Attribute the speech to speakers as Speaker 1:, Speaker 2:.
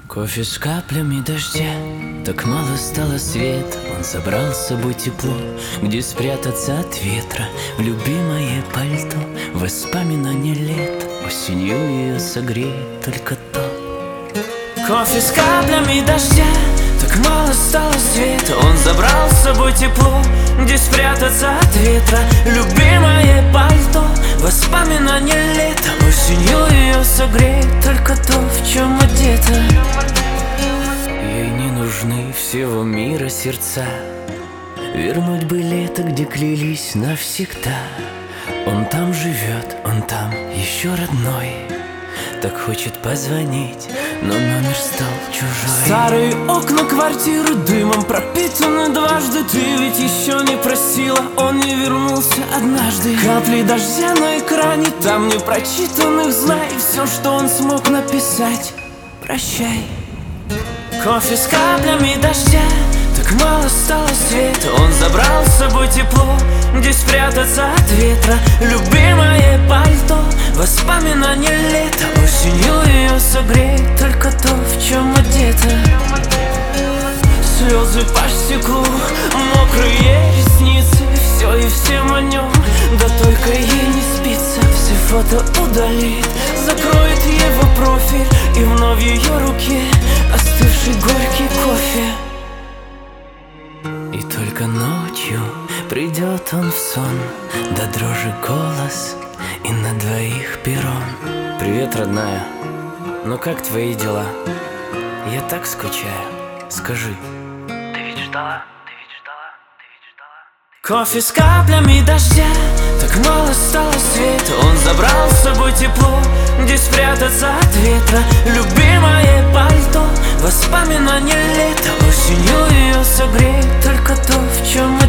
Speaker 1: Кофе с каплями дождя, так мало стало света. Он забрал с собой тепло, где спрятаться от ветра. В любимое пальто, воспоминания лет. Осенью ее согреет только то. Кофе с каплями дождя, так мало стало света. Он забрал с собой тепло, где спрятаться от ветра. Любимое пальто, воспоминания лета. Осенью ее согреет только то, в чем одета. Ей не нужны всего мира сердца. Вернуть бы лето, где клялись навсегда. Он там живет, он там еще родной. Так хочет позвонить, но номер стал чужой. Старые окна квартиры дымом пропитаны дважды. Ты ведь еще не просила, он не вернулся однажды. Капли дождя на экране, там не прочитанных знай. Все, что он смог написать, прощай. Кофе с каплями дождя, так мало стало света. Он забрал с собой тепло, где спрятаться от ветра. Любимое пальто, воспоминания лета. Осенью ее согреет только то, в чем одета. Слезы по стеклу, мокрые ресницы. Все и всем о нем, да только ей не спится. Все фото удалит, закроет его профиль. И вновь в ее руке остывший горький кофе. И только ночью придет он в сон, да дрожи голос, и на двоих перрон. Привет, родная, ну как твои дела? Я так скучаю, скажи. Ты ведь ждала? Кофе с каплями дождя, так мало стало света. Он забрал с собой тепло, где спрятаться от ветра. Любимое пальто, воспоминания лета. Осенью ее согреет только то, в чем